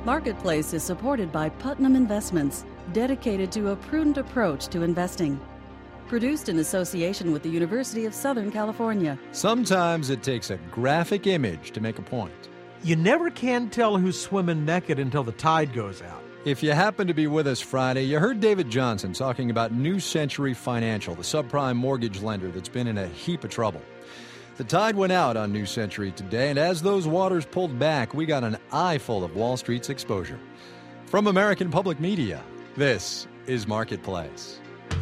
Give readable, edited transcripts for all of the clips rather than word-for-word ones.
Marketplace is supported by Putnam Investments, dedicated to a prudent approach to investing. Produced in association with the University of Southern California. Sometimes it takes a graphic image to make a point. You never can tell who's swimming naked until the tide goes out. If you happen to be with us Friday, you heard David Johnson talking about New Century Financial, the subprime mortgage lender that's been in a heap of trouble. The tide went out on New Century today, and as those waters pulled back, we got an eyeful of Wall Street's exposure. From American Public Media, this is Marketplace.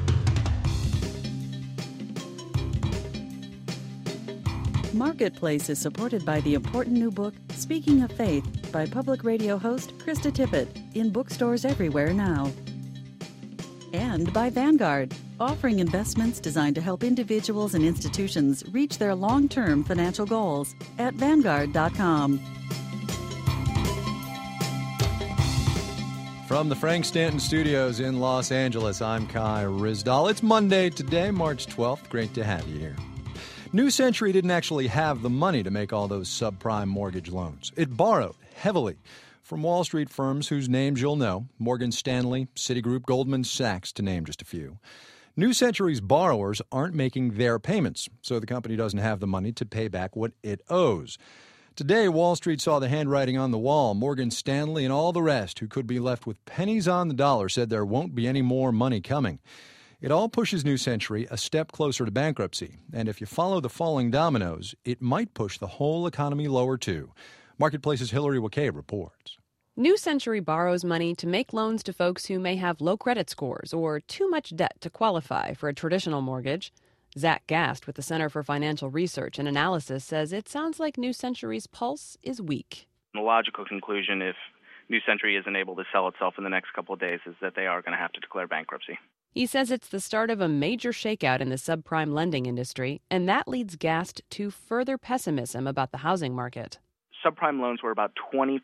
Marketplace is supported by the important new book, Speaking of Faith, by public radio host Krista Tippett, in bookstores everywhere now. And by Vanguard, offering investments designed to help individuals and institutions reach their long-term financial goals at Vanguard.com. From the Frank Stanton Studios in Los Angeles, I'm Kai Ryssdal. It's Monday today, March 12th. Great to have you here. New Century didn't actually have the money to make all those subprime mortgage loans. It borrowed heavily from Wall Street firms whose names you'll know, Morgan Stanley, Citigroup, Goldman Sachs, to name just a few. New Century's borrowers aren't making their payments, so the company doesn't have the money to pay back what it owes. Today, Wall Street saw the handwriting on the wall. Morgan Stanley and all the rest who could be left with pennies on the dollar said there won't be any more money coming. It all pushes New Century a step closer to bankruptcy. And if you follow the falling dominoes, it might push the whole economy lower, too. Marketplace's Hillary Wakay reports. New Century borrows money to make loans to folks who may have low credit scores or too much debt to qualify for a traditional mortgage. Zach Gast with the Center for Financial Research and Analysis says it sounds like New Century's pulse is weak. The logical conclusion, if New Century isn't able to sell itself in the next couple of days, is that they are going to have to declare bankruptcy. He says it's the start of a major shakeout in the subprime lending industry, and that leads Gast to further pessimism about the housing market. Subprime loans were about 20%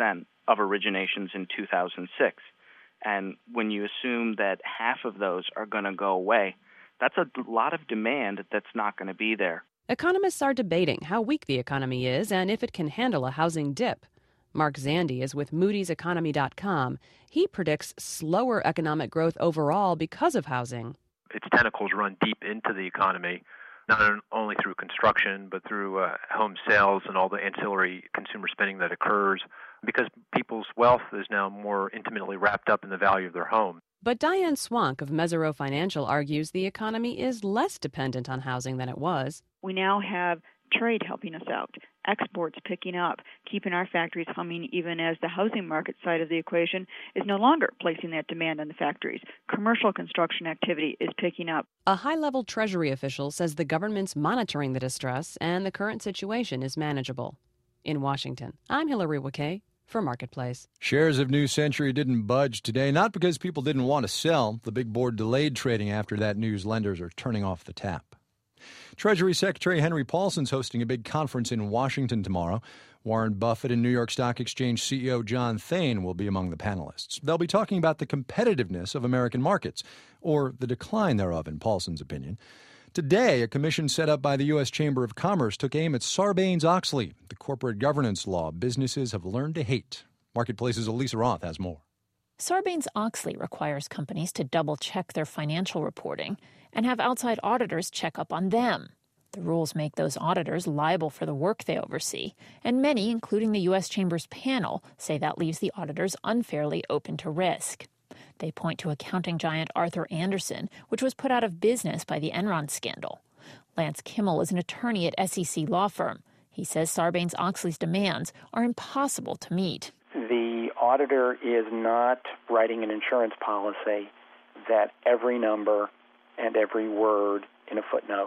of originations in 2006. And when you assume that half of those are going to go away, that's a lot of demand that's not going to be there. Economists are debating how weak the economy is and if it can handle a housing dip. Mark Zandi is with Moody'sEconomy.com. He predicts slower economic growth overall because of housing. Its tentacles run deep into the economy, not only through construction, but through home sales and all the ancillary consumer spending that occurs, because people's wealth is now more intimately wrapped up in the value of their home. But Diane Swank of Mesirow Financial argues the economy is less dependent on housing than it was. We now have trade helping us out, exports picking up, keeping our factories humming even as the housing market side of the equation is no longer placing that demand on the factories. Commercial construction activity is picking up. A high-level Treasury official says the government's monitoring the distress and the current situation is manageable. In Washington, I'm Hillary Wakay for Marketplace. Shares of New Century didn't budge today, not because people didn't want to sell. The big board delayed trading after that news. Lenders are turning off the tap. Treasury Secretary Henry Paulson's hosting a big conference in Washington tomorrow. Warren Buffett and New York Stock Exchange CEO John Thain will be among the panelists. They'll be talking about the competitiveness of American markets, or the decline thereof, in Paulson's opinion. Today, a commission set up by the U.S. Chamber of Commerce took aim at Sarbanes-Oxley, the corporate governance law businesses have learned to hate. Marketplace's Elisa Roth has more. Sarbanes-Oxley requires companies to double-check their financial reporting and have outside auditors check up on them. The rules make those auditors liable for the work they oversee, and many, including the U.S. Chamber's panel, say that leaves the auditors unfairly open to risk. They point to accounting giant Arthur Andersen, which was put out of business by the Enron scandal. Lance Kimmel is an attorney at SEC law firm. He says Sarbanes-Oxley's demands are impossible to meet. The auditor is not writing an insurance policy that every number and every word in a footnote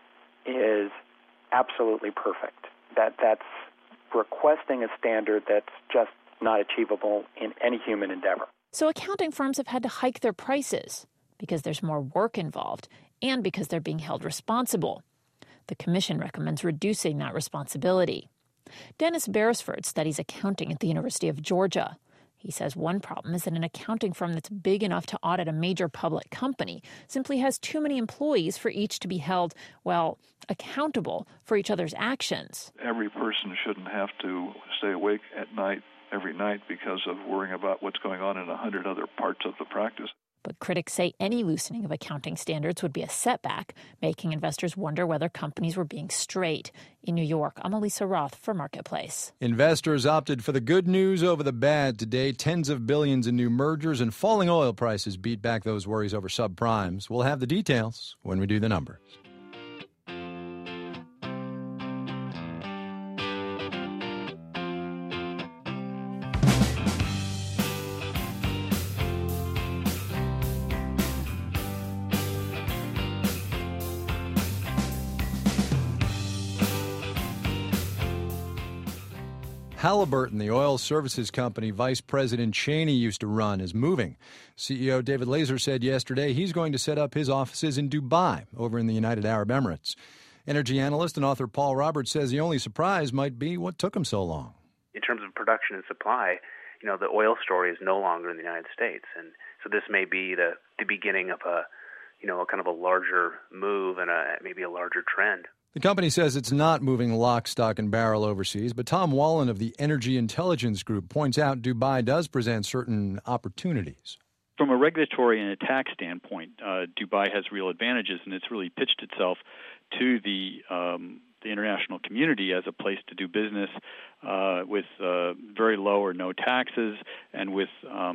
is absolutely perfect. That's requesting a standard that's just not achievable in any human endeavor. So accounting firms have had to hike their prices because there's more work involved and because they're being held responsible. The commission recommends reducing that responsibility. Dennis Beresford studies accounting at the University of Georgia. He says one problem is that an accounting firm that's big enough to audit a major public company simply has too many employees for each to be held, well, accountable for each other's actions. Every person shouldn't have to stay awake at night every night because of worrying about what's going on in 100 other parts of the practice. But critics say any loosening of accounting standards would be a setback, making investors wonder whether companies were being straight. In New York, I'm Elisa Roth for Marketplace. Investors opted for the good news over the bad today. Tens of billions in new mergers and falling oil prices beat back those worries over subprimes. We'll have the details when we do the numbers. Halliburton, the oil services company Vice President Cheney used to run, is moving. CEO David Lazer said yesterday he's going to set up his offices in Dubai, over in the United Arab Emirates. Energy analyst and author Paul Roberts says the only surprise might be what took him so long. In terms of production and supply, the oil story is no longer in the United States. And so this may be the beginning of a kind of a larger move and maybe a larger trend. The company says it's not moving lock, stock, and barrel overseas, but Tom Wallen of the Energy Intelligence Group points out Dubai does present certain opportunities. From a regulatory and a tax standpoint, Dubai has real advantages, and it's really pitched itself to the international community as a place to do business with very low or no taxes and with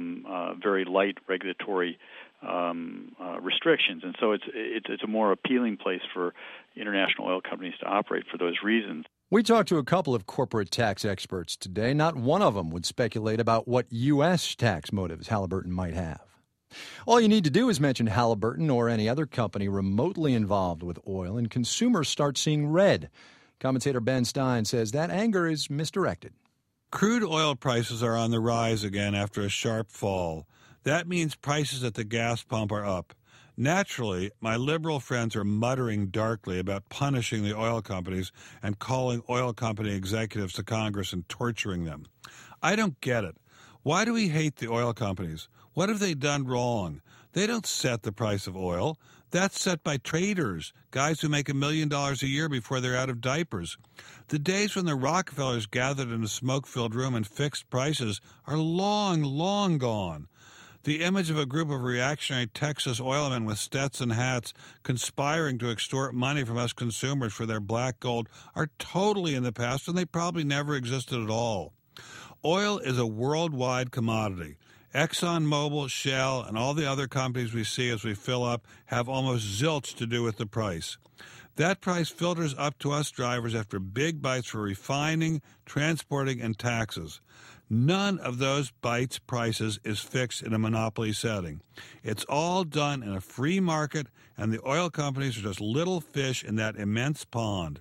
very light regulatory restrictions. And so it's a more appealing place for international oil companies to operate for those reasons. We talked to a couple of corporate tax experts today. Not one of them would speculate about what U.S. tax motives Halliburton might have. All you need to do is mention Halliburton or any other company remotely involved with oil, and consumers start seeing red. Commentator Ben Stein says that anger is misdirected. Crude oil prices are on the rise again after a sharp fall. That means prices at the gas pump are up. Naturally, my liberal friends are muttering darkly about punishing the oil companies and calling oil company executives to Congress and torturing them. I don't get it. Why do we hate the oil companies? What have they done wrong? They don't set the price of oil. That's set by traders, guys who make $1 million a year before they're out of diapers. The days when the Rockefellers gathered in a smoke-filled room and fixed prices are long, long gone. The image of a group of reactionary Texas oilmen with Stetson hats conspiring to extort money from us consumers for their black gold are totally in the past, and they probably never existed at all. Oil is a worldwide commodity. ExxonMobil, Shell, and all the other companies we see as we fill up have almost zilch to do with the price. That price filters up to us drivers after big bites for refining, transporting, and taxes. None of those bites' prices is fixed in a monopoly setting. It's all done in a free market, and the oil companies are just little fish in that immense pond.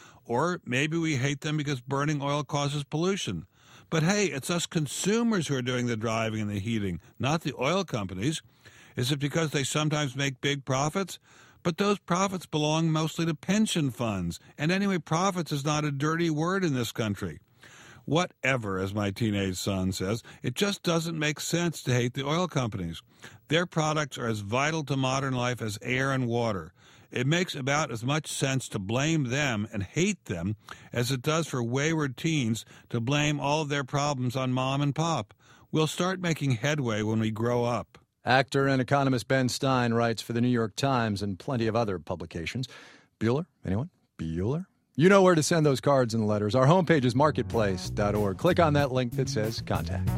Or maybe we hate them because burning oil causes pollution. But hey, it's us consumers who are doing the driving and the heating, not the oil companies. Is it because they sometimes make big profits? But those profits belong mostly to pension funds. And anyway, profits is not a dirty word in this country. Whatever, as my teenage son says, it just doesn't make sense to hate the oil companies. Their products are as vital to modern life as air and water. It makes about as much sense to blame them and hate them as it does for wayward teens to blame all of their problems on mom and pop. We'll start making headway when we grow up. Actor and economist Ben Stein writes for the New York Times and plenty of other publications. Bueller? Anyone? Bueller? You know where to send those cards and letters. Our homepage is marketplace.org. Click on that link that says Contact.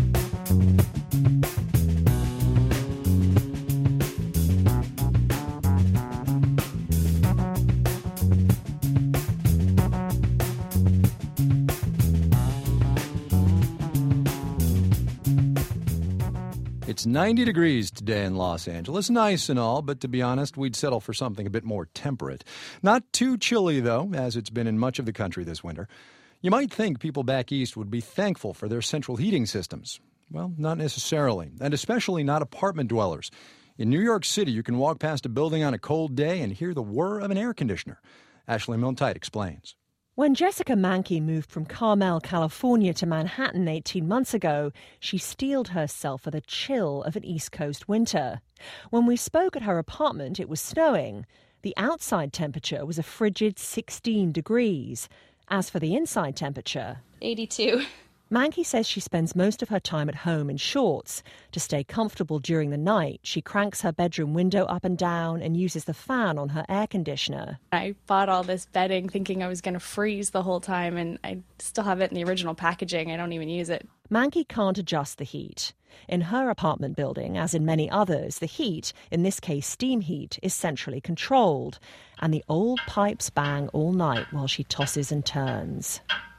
It's 90 degrees today in Los Angeles. Nice and all, but to be honest, we'd settle for something a bit more temperate. Not too chilly, though, as it's been in much of the country this winter. You might think people back east would be thankful for their central heating systems. Well, not necessarily, and especially not apartment dwellers. In New York City, you can walk past a building on a cold day and hear the whir of an air conditioner. Ashley Milne-Tite explains. When Jessica Mankey moved from Carmel, California to Manhattan 18 months ago, she steeled herself for the chill of an East Coast winter. When we spoke at her apartment, it was snowing. The outside temperature was a frigid 16 degrees. As for the inside temperature... 82. Mankey says she spends most of her time at home in shorts. To stay comfortable during the night, she cranks her bedroom window up and down and uses the fan on her air conditioner. I bought all this bedding thinking I was going to freeze the whole time, and I still have it in the original packaging. I don't even use it. Mankey can't adjust the heat. In her apartment building, as in many others, the heat, in this case steam heat, is centrally controlled, and the old pipes bang all night while she tosses and turns.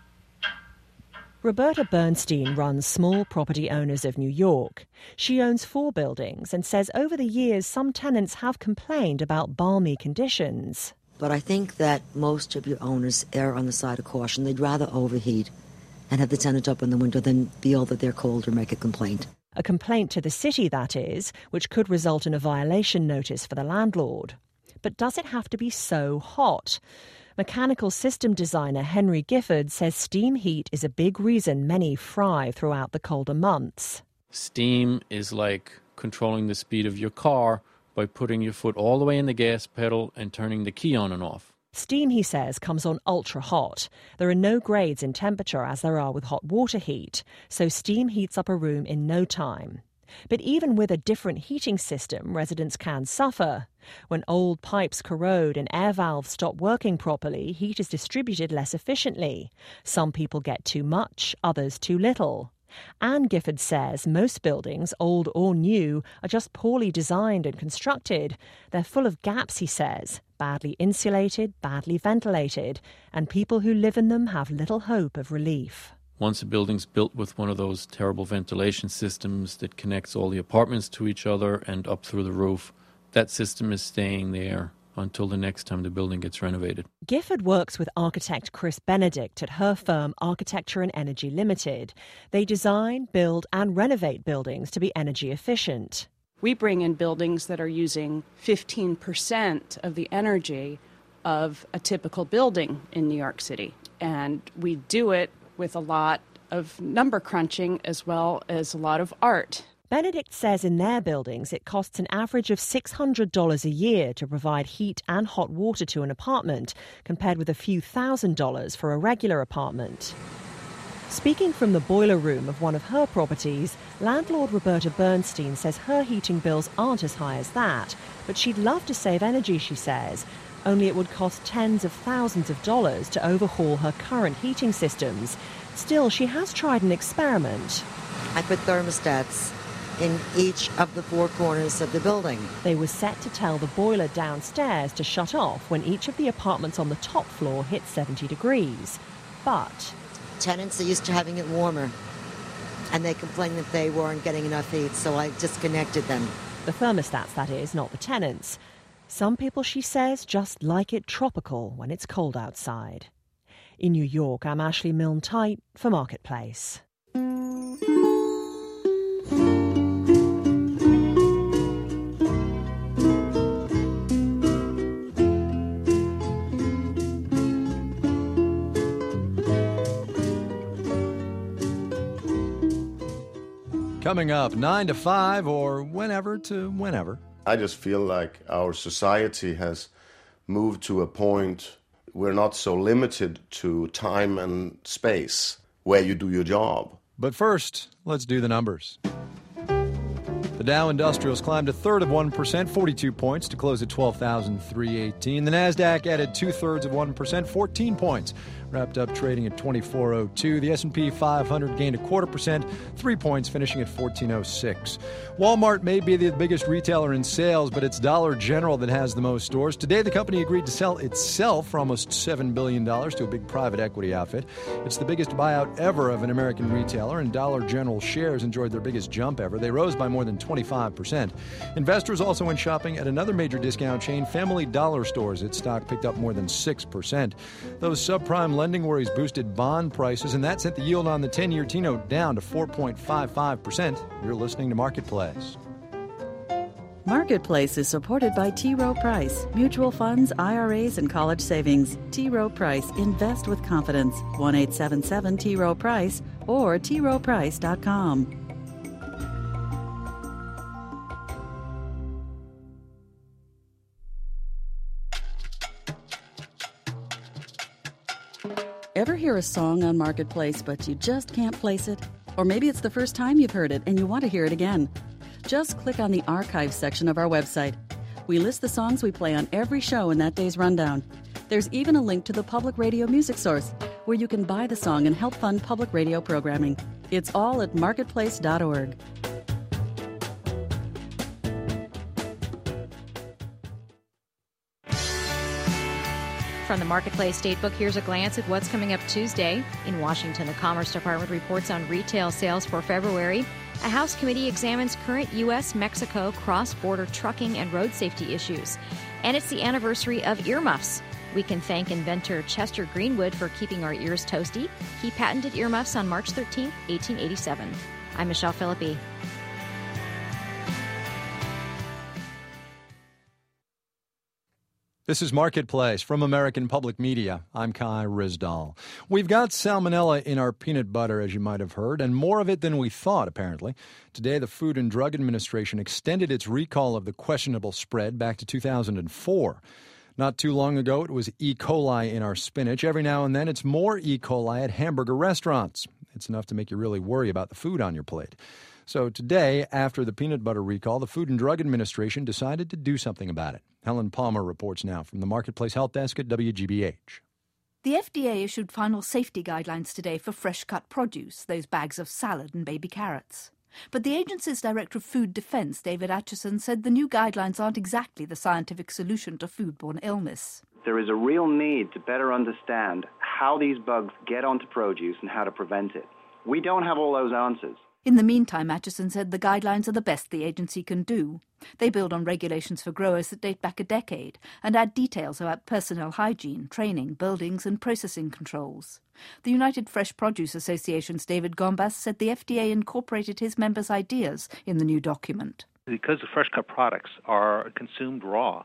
Roberta Bernstein runs Small Property Owners of New York. She owns 4 buildings and says over the years some tenants have complained about balmy conditions. But I think that most of your owners err on the side of caution. They'd rather overheat and have the tenant up in the winter than feel that they're cold or make a complaint. A complaint to the city, that is, which could result in a violation notice for the landlord. But does it have to be so hot? Mechanical system designer Henry Gifford says steam heat is a big reason many fry throughout the colder months. Steam is like controlling the speed of your car by putting your foot all the way in the gas pedal and turning the key on and off. Steam, he says, comes on ultra hot. There are no grades in temperature as there are with hot water heat, so steam heats up a room in no time. But even with a different heating system, residents can suffer. When old pipes corrode and air valves stop working properly, heat is distributed less efficiently. Some people get too much, others too little. Anne Gifford says most buildings, old or new, are just poorly designed and constructed. They're full of gaps, he says, badly insulated, badly ventilated, and people who live in them have little hope of relief. Once a building's built with one of those terrible ventilation systems that connects all the apartments to each other and up through the roof, that system is staying there until the next time the building gets renovated. Gifford works with architect Chris Benedict at her firm Architecture and Energy Limited. They design, build and renovate buildings to be energy efficient. We bring in buildings that are using 15% of the energy of a typical building in New York City. And we do it with a lot of number crunching as well as a lot of art. Benedict says in their buildings it costs an average of $600 a year to provide heat and hot water to an apartment, compared with a few $1,000s for a regular apartment. Speaking from the boiler room of one of her properties, landlord Roberta Bernstein says her heating bills aren't as high as that, but she'd love to save energy, she says. Only it would cost tens of thousands of dollars to overhaul her current heating systems. Still, she has tried an experiment. I put thermostats in each of the 4 corners of the building. They were set to tell the boiler downstairs to shut off when each of the apartments on the top floor hit 70 degrees. But tenants are used to having it warmer, and they complained that they weren't getting enough heat, so I disconnected them. The thermostats, that is, not the tenants. Some people, she says, just like it tropical when it's cold outside. In New York, I'm Ashley Milne-Tyte for Marketplace. Coming up, 9 to 5 or whenever to whenever. I just feel like our society has moved to a point we're not so limited to time and space where you do your job. But first, let's do the numbers. The Dow Industrials climbed 0.33%, 42 points, to close at 12,318. The Nasdaq added 0.2%, 14 points, wrapped up trading at 2402. The S&P 500 gained 0.25%, 3 points, finishing at 1406. Walmart may be the biggest retailer in sales, but it's Dollar General that has the most stores. Today, the company agreed to sell itself for almost $7 billion to a big private equity outfit. It's the biggest buyout ever of an American retailer, and Dollar General shares enjoyed their biggest jump ever. They rose by more than 25%. Investors also went shopping at another major discount chain, Family Dollar Stores. Its stock picked up more than 6%. Those subprime lending worries boosted bond prices, and that sent the yield on the 10-year T-note down to 4.55%. You're listening to Marketplace. Marketplace is supported by T. Rowe Price, mutual funds, IRAs, and college savings. T. Rowe Price, invest with confidence. 1-877 T. Rowe Price or troweprice.com. Ever hear a song on Marketplace, but you just can't place it? Or maybe it's the first time you've heard it and you want to hear it again. Just click on the archive section of our website. We list the songs we play on every show in that day's rundown. There's even a link to the Public Radio Music Source, where you can buy the song and help fund public radio programming. It's all at marketplace.org. From the Marketplace Datebook, here's a glance at what's coming up Tuesday. In Washington, the Commerce Department reports on retail sales for February. A House committee examines current U.S.-Mexico cross-border trucking and road safety issues. And it's the anniversary of earmuffs. We can thank inventor Chester Greenwood for keeping our ears toasty. He patented earmuffs on March 13, 1887. I'm Michelle Philippi. This is Marketplace from American Public Media. I'm Kai Ryssdal. We've got salmonella in our peanut butter, as you might have heard, and more of it than we thought, apparently. Today, the Food and Drug Administration extended its recall of the questionable spread back to 2004. Not too long ago, it was E. coli in our spinach. Every now and then, it's more E. coli at hamburger restaurants. It's enough to make you really worry about the food on your plate. So today, after the peanut butter recall, the Food and Drug Administration decided to do something about it. Helen Palmer reports now from the Marketplace Health Desk at WGBH. The FDA issued final safety guidelines today for fresh-cut produce, those bags of salad and baby carrots. But the agency's Director of Food Defense, David Acheson, said the new guidelines aren't exactly the scientific solution to foodborne illness. There is a real need to better understand how these bugs get onto produce and how to prevent it. We don't have all those answers. In the meantime, Acheson said the guidelines are the best the agency can do. They build on regulations for growers that date back a decade and add details about personnel hygiene, training, buildings and processing controls. The United Fresh Produce Association's David Gombas said the FDA incorporated his members' ideas in the new document. Because the fresh-cut products are consumed raw,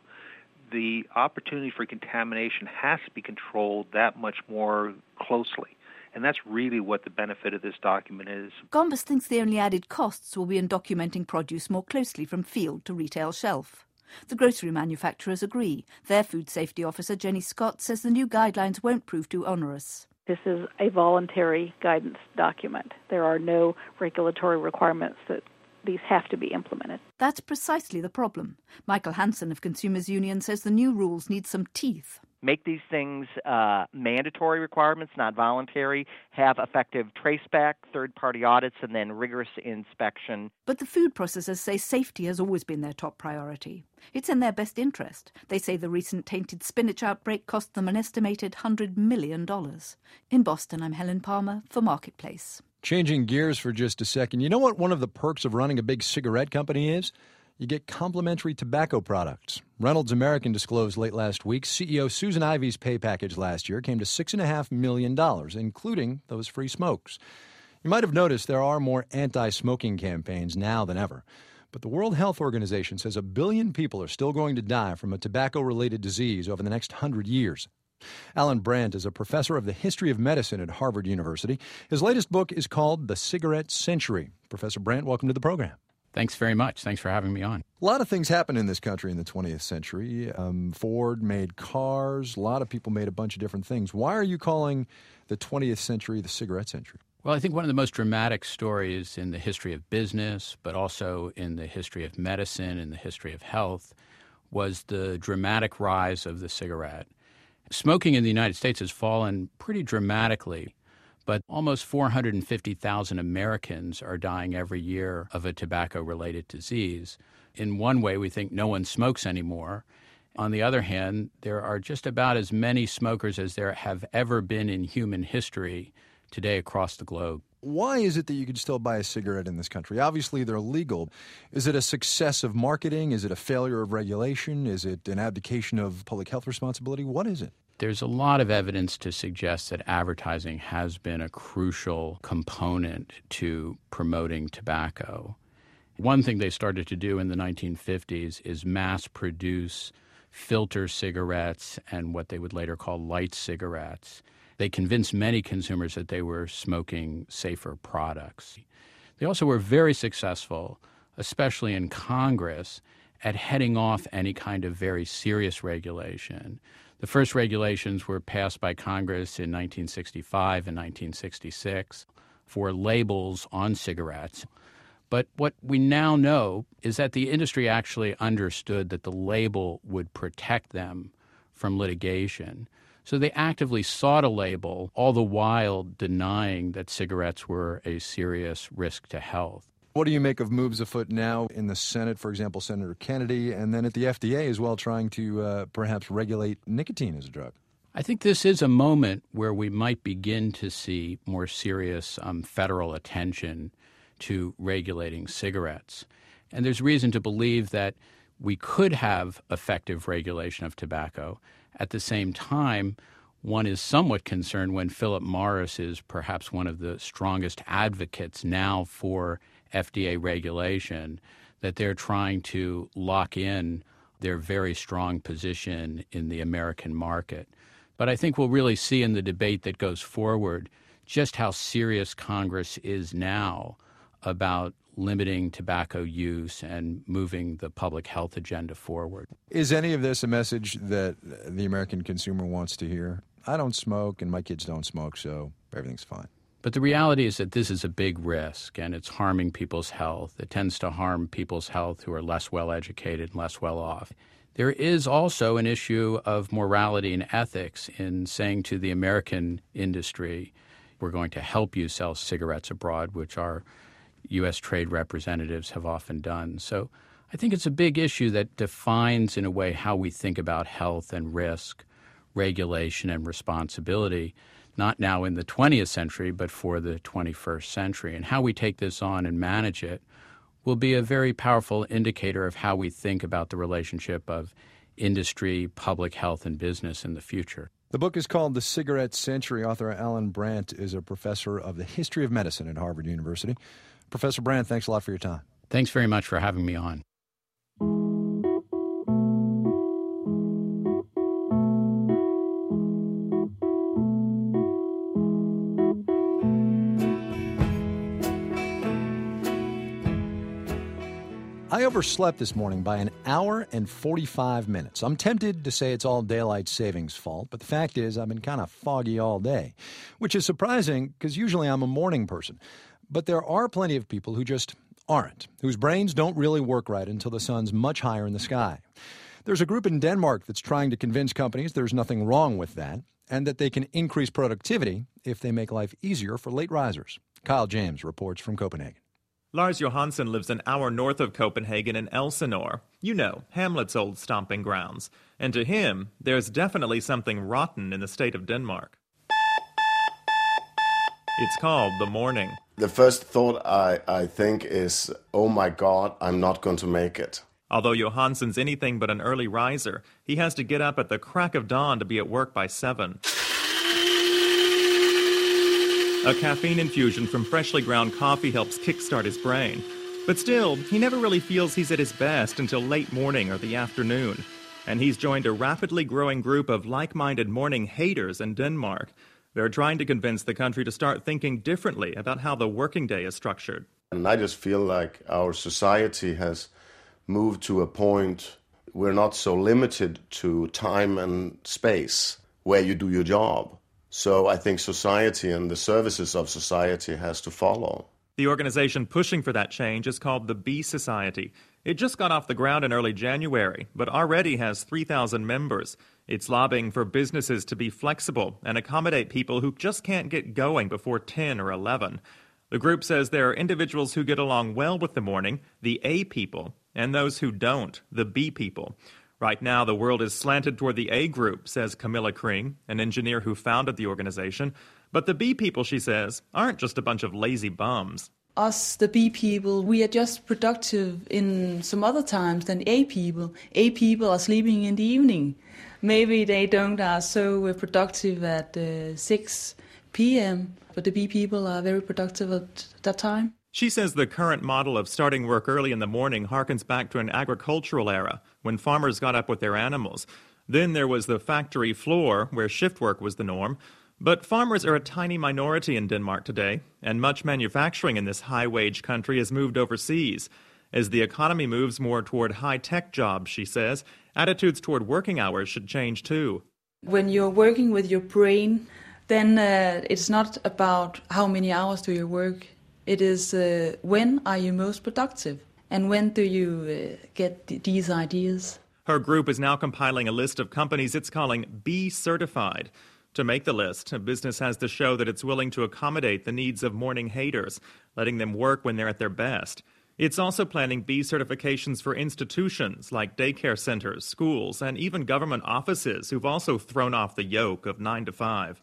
the opportunity for contamination has to be controlled that much more closely. And that's really what the benefit of this document is. Gombas thinks the only added costs will be in documenting produce more closely from field to retail shelf. The grocery manufacturers agree. Their food safety officer, Jenny Scott, says the new guidelines won't prove too onerous. This is a voluntary guidance document. There are no regulatory requirements that these have to be implemented. That's precisely the problem. Michael Hansen of Consumers Union says the new rules need some teeth. Make these things mandatory requirements, not voluntary, have effective traceback, third-party audits, and then rigorous inspection. But the food processors say safety has always been their top priority. It's in their best interest. They say the recent tainted spinach outbreak cost them an estimated $100 million. In Boston, I'm Helen Palmer for Marketplace. Changing gears for just a second. You know what one of the perks of running a big cigarette company is? You get complimentary tobacco products. Reynolds American disclosed late last week CEO Susan Ivey's pay package last year came to $6.5 million, including those free smokes. You might have noticed there are more anti-smoking campaigns now than ever. But the World Health Organization says 1 billion people are still going to die from a tobacco-related disease over the next 100 years. Alan Brandt is a professor of the history of medicine at Harvard University. His latest book is called The Cigarette Century. Professor Brandt, welcome to the program. Thanks very much. Thanks for having me on. A lot of things happened in this country in the 20th century. Ford made cars. A lot of people made a bunch of different things. Why are you calling the 20th century the cigarette century? Well, I think one of the most dramatic stories in the history of business, but also in the history of medicine and the history of health, was the dramatic rise of the cigarette. Smoking in the United States has fallen pretty dramatically, but almost 450,000 Americans are dying every year of a tobacco-related disease. In one way, we think no one smokes anymore. On the other hand, there are just about as many smokers as there have ever been in human history today across the globe. Why is it that you can still buy a cigarette in this country? Obviously, they're legal. Is it a success of marketing? Is it a failure of regulation? Is it an abdication of public health responsibility? What is it? There's a lot of evidence to suggest that advertising has been a crucial component to promoting tobacco. One thing they started to do in the 1950s is mass produce filter cigarettes and what they would later call light cigarettes. They convinced many consumers that they were smoking safer products. They also were very successful, especially in Congress, at heading off any kind of very serious regulation. The first regulations were passed by Congress in 1965 and 1966 for labels on cigarettes. But what we now know is that the industry actually understood that the label would protect them from litigation. So they actively sought a label, all the while denying that cigarettes were a serious risk to health. What do you make of moves afoot now in the Senate, for example, Senator Kennedy, and then at the FDA as well, trying to perhaps regulate nicotine as a drug? I think this is a moment where we might begin to see more serious federal attention to regulating cigarettes. And there's reason to believe that we could have effective regulation of tobacco. At the same time, one is somewhat concerned when Philip Morris is perhaps one of the strongest advocates now for FDA regulation, that they're trying to lock in their very strong position in the American market. But I think we'll really see in the debate that goes forward just how serious Congress is now about limiting tobacco use and moving the public health agenda forward. Is any of this a message that the American consumer wants to hear? I don't smoke and my kids don't smoke, so everything's fine. But the reality is that this is a big risk, and it's harming people's health. It tends to harm people's health who are less well-educated and less well-off. There is also an issue of morality and ethics in saying to the American industry, we're going to help you sell cigarettes abroad, which our U.S. trade representatives have often done. So I think it's a big issue that defines, in a way, how we think about health and risk, regulation and responsibility, not now in the 20th century, but for the 21st century. And how we take this on and manage it will be a very powerful indicator of how we think about the relationship of industry, public health, and business in the future. The book is called The Cigarette Century. Author Alan Brandt is a professor of the history of medicine at Harvard University. Professor Brandt, thanks a lot for your time. Thanks very much for having me on. I overslept this morning by an hour and 45 minutes. I'm tempted to say it's all daylight savings fault, but the fact is I've been kind of foggy all day, which is surprising because usually I'm a morning person. But there are plenty of people who just aren't, whose brains don't really work right until the sun's much higher in the sky. There's a group in Denmark that's trying to convince companies there's nothing wrong with that and that they can increase productivity if they make life easier for late risers. Kyle James reports from Copenhagen. Lars Johansson lives an hour north of Copenhagen in Elsinore. You know, Hamlet's old stomping grounds. And to him, there's definitely something rotten in the state of Denmark. It's called the morning. The first thought I think is, oh my God, I'm not going to make it. Although Johansson's anything but an early riser, he has to get up at the crack of dawn to be at work by 7. A caffeine infusion from freshly ground coffee helps kickstart his brain. But still, he never really feels he's at his best until late morning or the afternoon. And he's joined a rapidly growing group of like-minded morning haters in Denmark. They're trying to convince the country to start thinking differently about how the working day is structured. And I just feel like our society has moved to a point we're not so limited to time and space where you do your job. So I think society and the services of society has to follow. The organization pushing for that change is called the Bee Society. It just got off the ground in early January, but already has 3,000 members. It's lobbying for businesses to be flexible and accommodate people who just can't get going before 10 or 11. The group says there are individuals who get along well with the morning, the A people, and those who don't, the B people. Right now, the world is slanted toward the A group, says Camilla Kring, an engineer who founded the organization. But the B people, she says, aren't just a bunch of lazy bums. Us, the B people, we are just productive in some other times than A people. A people are sleeping in the evening. Maybe they don't are so productive at 6 p.m., but the B people are very productive at that time. She says the current model of starting work early in the morning harkens back to an agricultural era when farmers got up with their animals. Then there was the factory floor where shift work was the norm. But farmers are a tiny minority in Denmark today, and much manufacturing in this high-wage country has moved overseas. As the economy moves more toward high-tech jobs, she says, attitudes toward working hours should change too. When you're working with your brain, then it's not about how many hours do you work. It is when are you most productive and when do you get these ideas. Her group is now compiling a list of companies it's calling Be Certified. To make the list, a business has to show that it's willing to accommodate the needs of morning haters, letting them work when they're at their best. It's also planning B certifications for institutions like daycare centers, schools, and even government offices who've also thrown off the yoke of 9 to 5.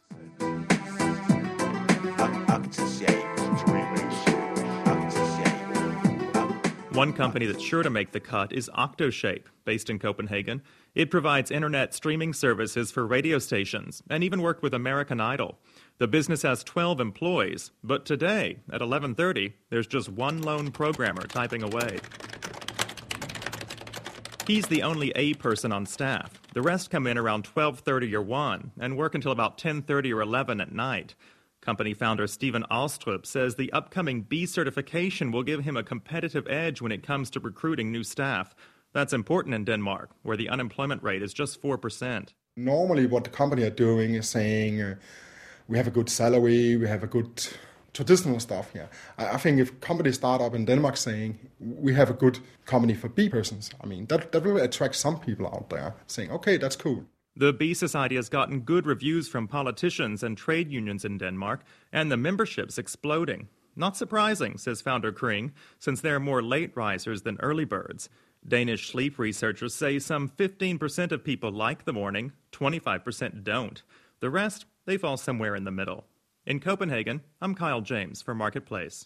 One company that's sure to make the cut is Octoshape, based in Copenhagen. It provides internet streaming services for radio stations and even worked with American Idol. The business has 12 employees, but today, at 11:30, there's just one lone programmer typing away. He's the only A person on staff. The rest come in around 12:30 or 1 and work until about 10:30 or 11 at night. Company founder Stephen Alstrup says the upcoming B certification will give him a competitive edge when it comes to recruiting new staff. That's important in Denmark, where the unemployment rate is just 4%. Normally what the company are doing is saying, we have a good salary, we have a good traditional stuff here. I think if companies start up in Denmark saying, we have a good company for B persons, I mean, that will attract some people out there saying, okay, that's cool. The Bee Society has gotten good reviews from politicians and trade unions in Denmark, and the membership's exploding. Not surprising, says founder Kring, since they're more late risers than early birds. Danish sleep researchers say some 15% of people like the morning, 25% don't. The rest, they fall somewhere in the middle. In Copenhagen, I'm Kyle James for Marketplace.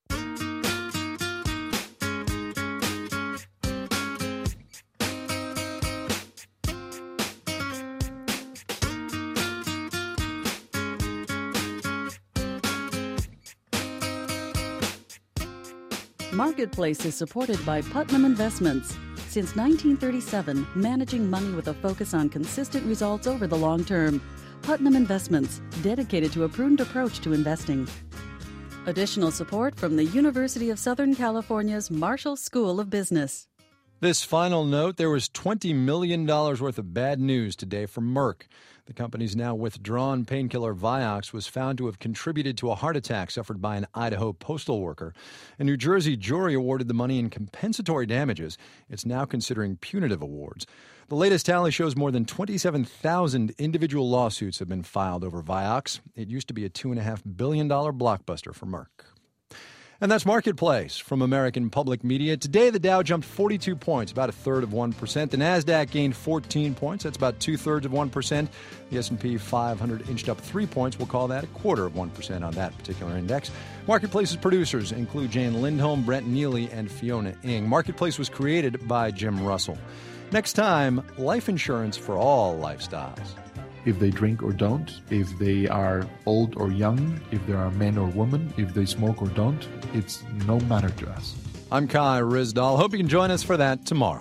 Marketplace is supported by Putnam Investments. Since 1937, managing money with a focus on consistent results over the long term. Putnam Investments, dedicated to a prudent approach to investing. Additional support from the University of Southern California's Marshall School of Business. This final note, there was $20 million worth of bad news today from Merck. The company's now withdrawn painkiller Vioxx was found to have contributed to a heart attack suffered by an Idaho postal worker. A New Jersey jury awarded the money in compensatory damages. It's now considering punitive awards. The latest tally shows more than 27,000 individual lawsuits have been filed over Vioxx. It used to be a $2.5 billion blockbuster for Merck. And that's Marketplace from American Public Media. Today, the Dow jumped 42 points, about 1/3 of 1%. The Nasdaq gained 14 points. That's about 2/3 of 1%. The S&P 500 inched up 3 points. We'll call that 1/4 of 1% on that particular index. Marketplace's producers include Jane Lindholm, Brent Neely, and Fiona Ng. Marketplace was created by Jim Russell. Next time, life insurance for all lifestyles. If they drink or don't, if they are old or young, if they are men or women, if they smoke or don't, it's no matter to us. I'm Kai Ryssdal. Hope you can join us for that tomorrow.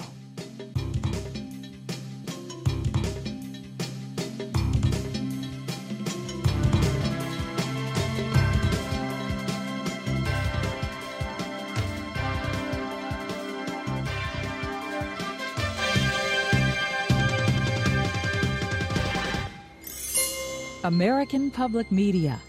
American Public Media